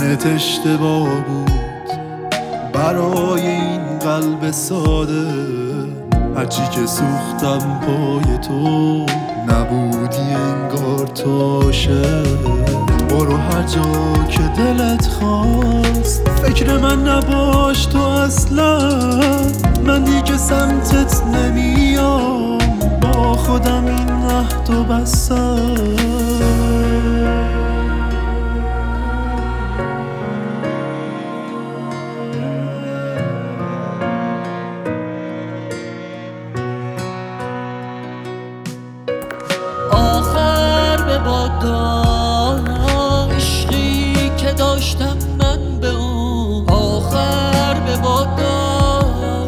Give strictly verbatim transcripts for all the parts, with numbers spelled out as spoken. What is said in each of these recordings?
دیدنت اشتباه بود برای این قلب ساده. هرچی که سوختم پای تو نبودی انگار تا شد. برو هر جا که دلت خواست، فکر من نباش تو اصلا. من دیگه سمتت نمیام، با خودم این عهدو بستم. آخر به بادا عشقی که داشتم من به اون، آخر به بادا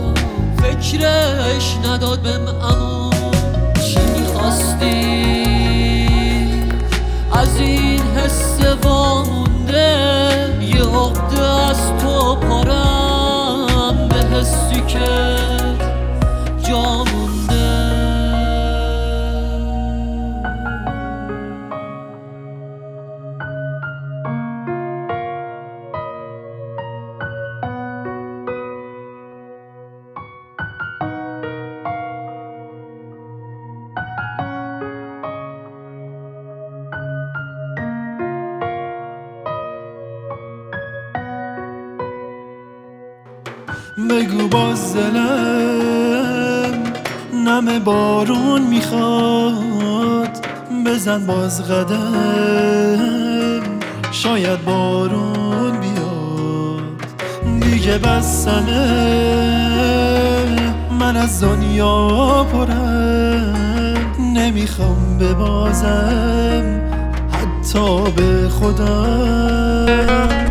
فکرش نداد بهم امون. چی میخواستی از این حس وامونده؟ یه عقده از تو پارم به حسی که جا مونده. بگو باز دلم نم بارون میخواد، بزن باز قدم شاید بارون بیاد. دیگه بسمه من از دنیا پرم، نمیخوام ببازم حتی به خودم.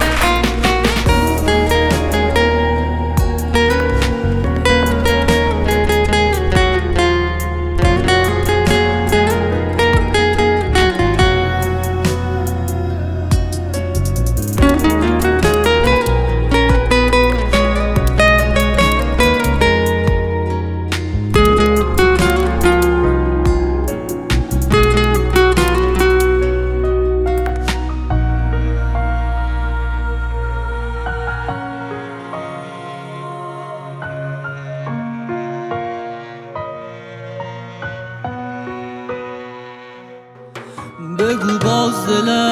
بگو باز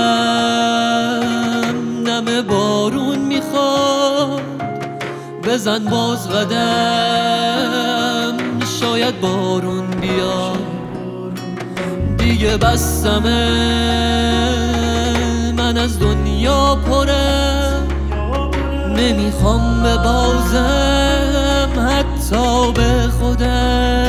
دلم نم بارون میخواد، بزن باز قدم شاید بارون بیاد. دیگه بسمه من از دنیا پرم، نمیخوام ببازم حتی به خودم.